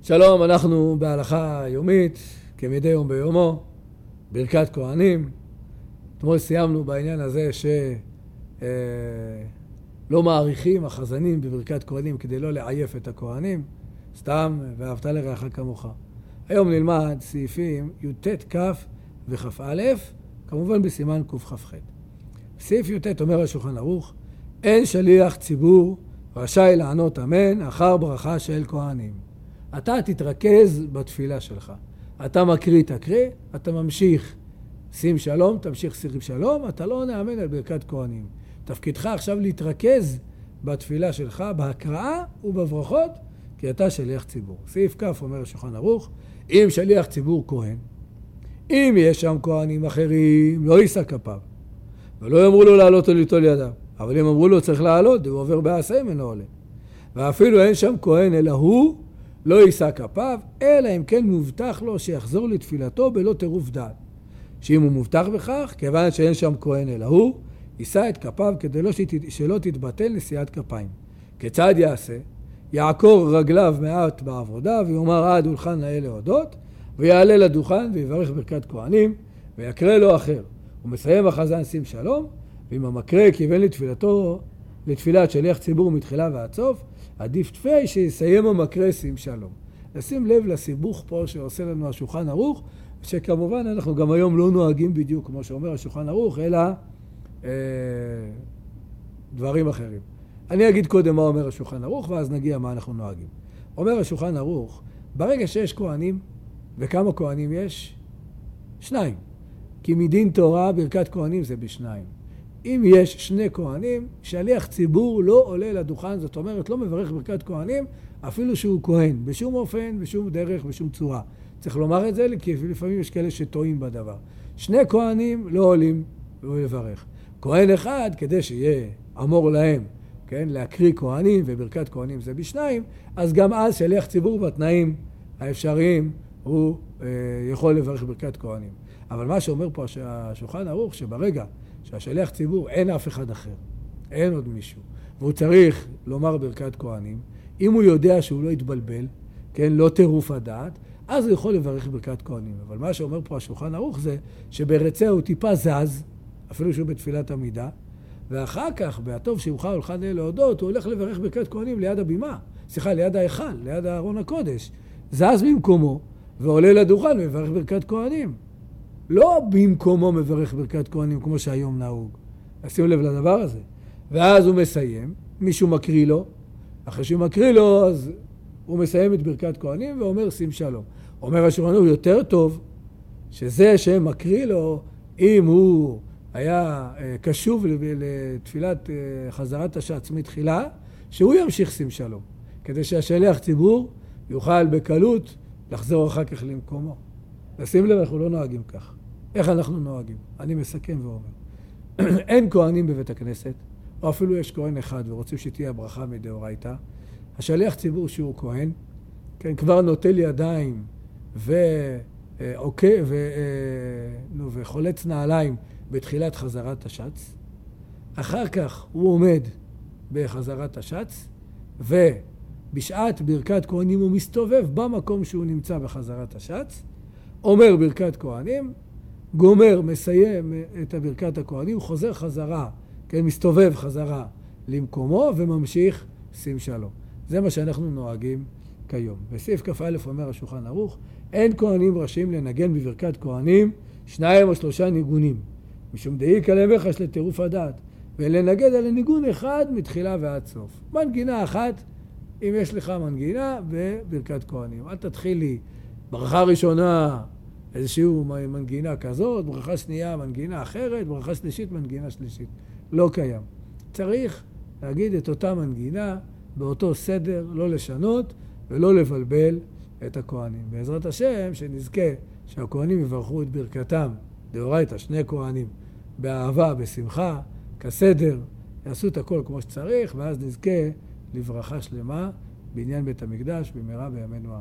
שלום, אנחנו בהלכה יומית, כמדי יום ביומו, ברכת כהנים. אתמול סיימנו בעניין הזה שלא מעריכים החזנים בברכת כהנים כדי לא לעייף את הכהנים, סתם ואהבת לרעך כמוך. היום נלמד סעיפים י"ט כ' וכ"א, כמובן בסימן קכ"ח. סעיף י"ט אומר השולחן ערוך, אין שליח ציבור רשאי לענות אמן אחר ברכה של כהנים. אתה תתרכז בתפילה שלך. אתה מקריא, תקריא, אתה ממשיך שים שלום, תמשיך שים שלום, אתה לא עונה אמן על ברכת כהנים. תפקידך עכשיו להתרכז בתפילה שלך, בהקראה ובברכות, כי אתה שליח ציבור. סעיף כ' אומר השולחן ערוך, אם שליח ציבור כהן, אם יש שם כהנים אחרים, לא יישא כפיו, ולא יאמרו לו לעלות או ליטול ידיו, אבל אם אמרו לו צריך לעלות, הוא עובר בעשה ממנו עולה. ואפילו אין שם כהן אלא הוא, לא יישא כפיו, אלא אם כן מובטח לו שיחזור לתפילתו בלא טירוף דעת. שאם הוא מובטח בכך, כיוון שאין שם כהן אלא הוא, יישא את כפיו כדי שלא תתבטל נשיאת כפיים. כיצד יעשה? יעקור רגליו מעט בעבודה, ויאמר עד הולחן נאה להודות, ויעלה לדוכן ויברך ברכת כהנים, ויקרא לו אחר. ומסיים החזן שים שלום, ואם המקרא כיוון לתפילת שליח ציבור מתחילה ועד סוף, עדיף תפי שיסיים המקרא שים שלום. לשים לב לסיבוך פה שעושה לנו השולחן ערוך, שכמובן אנחנו גם היום לא נוהגים בדיוק כמו שאומר השולחן ערוך, אלא דברים אחרים. אני אגיד קודם מה אומר השולחן ערוך, ואז נגיע מה אנחנו נוהגים. אומר השולחן ערוך, ברגע שיש כהנים, וכמה כהנים יש? 2. כי מדין תורה ברכת כהנים זה בשניים. אם יש 2 כהנים, שליח ציבור לא עולה לדוכן, זאת אומרת לא מברך ברכת כהנים, אפילו שהוא כהן, בשום אופן, בשום דרך, בשום צורה. צריך לומר את זה, כי לפעמים יש כאלה שטועים בדבר. 2 כהנים לא עולים לברך. כהן אחד, כדי שיהיה אמור להם, כן, להקריא כהנים, וברכת כהנים זה בשניים, אז גם אז שליח ציבור בתנאים האפשריים, הוא יכול לברך ברכת כהנים. אבל מה שאומר פה השולחן ערוך, שברגע שהשליח ציבור אין אף אחד אחר, אין עוד מישהו, והוא צריך לומר ברכת כהנים, אם הוא יודע שהוא לא יתבלבל, כן, לא טירוף הדעת, אז הוא יכול לברך ברכת כהנים. אבל מה שאומר פה השולחן ערוך זה שברצה הוא טיפה זז, אפילו שהוא בתפילת עמידה, ואחר כך, בהטוב שיוכל הולחן נאה להודות, הוא הולך לברך ברכת כהנים ליד הבימה, ליד ההיכל, ליד הארון הקודש, זז במקומו, ועולה לדוכן ומברך ברכת כהנים. לא במקומו מברך ברכת כהנים כמו שהיום נהוג. שימו לב לדבר הזה. ואז הוא מסיים, מישהו מקריא לו, אחרי שהוא מקריא לו, אז הוא מסיים את ברכת כהנים ואומר שים שלום. אומר השולחן ערוך יותר טוב, שזה שמקריא לו, אם הוא היה קשוב לתפילת חזרת השץ מתחילה, שהוא ימשיך שים שלום, כדי שהשליח ציבור יוכל בקלות לחזור אחר כך למקומו. שים לב, אנחנו לא נוהגים כך. איך אנחנו נוהגים? אני מסכם ואומר. אין כהנים בבית הכנסת, או אפילו יש כהן אחד ורוצים שתהיה הברכה מדאורייתא. השליח ציבור שהוא כהן, כן, כבר נוטל ידיים וחולץ נעליים בתחילת חזרת השץ. אחר כך הוא עומד בחזרת השץ, ובשעת ברכת כהנים הוא מסתובב במקום שהוא נמצא בחזרת השץ, אומר ברכת כהנים, גומר, מסיים את ברכת הכהנים, חוזר חזרה, כן, מסתובב חזרה למקומו וממשיך שים שלום. זה מה שאנחנו נוהגים כיום. בסעיף כ"א אומר השולחן ערוך, אין כהנים רשאים לנגן בברכת כהנים 2 או 3 ניגונים, משום דאיכא למחש לטירוף הדעת, ולנגד על ניגון אחד מתחילה ועד סוף. מנגינה אחת, אם יש לך מנגינה, בברכת כהנים. אל תתחיל לי ברכה ראשונה איזשהו מנגינה כזאת, ברכה שנייה מנגינה אחרת, ברכה שלישית מנגינה שלישית. לא קיים. צריך להגיד את אותה מנגינה באותו סדר, לא לשנות ולא לבלבל את הכהנים. בעזרת השם שנזכה שהכהנים יברכו את ברכתם, דאורייתא 2 כהנים, באהבה, בשמחה, כסדר, יעשו את הכל כמו שצריך, ואז נזכה לברכה שלמה בעניין בית המקדש במהרה בימינו.